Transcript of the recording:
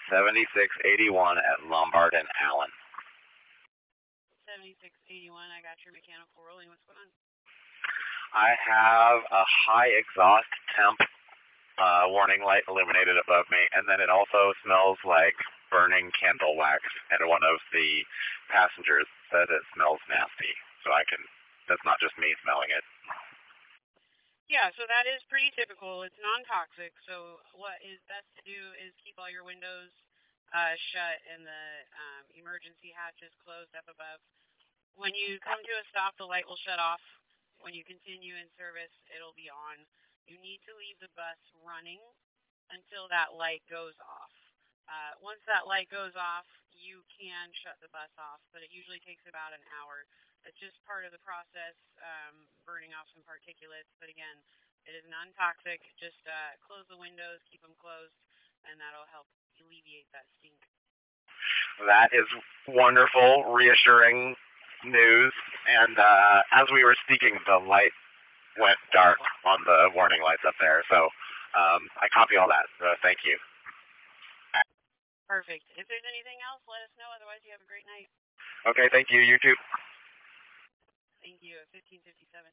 7681 at Lombard and Allen. 7681, I got your mechanical rolling. What's going on? I have a high exhaust temp warning light illuminated above me, and then it also smells like burning candle wax, and one of the passengers said it smells nasty, so that's not just me smelling it. Yeah, so that is pretty typical. It's non-toxic, so what is best to do is keep all your windows shut and the emergency hatches closed up above. When you come to a stop, the light will shut off. When you continue in service, it'll be on. You need to leave the bus running until that light goes off. Once that light goes off, you can shut the bus off, but it usually takes about an hour. It's just part of the process, burning off some particulates. But again, it is non-toxic. Just close the windows, keep them closed, and that'll help alleviate that stink. That is wonderful, reassuring news. And as we were speaking, the light went dark on the warning lights up there. So I copy all that. Thank you. Perfect. If there's anything else, let us know. Otherwise, you have a great night. Okay, thank you. You too. Thank you. 1557.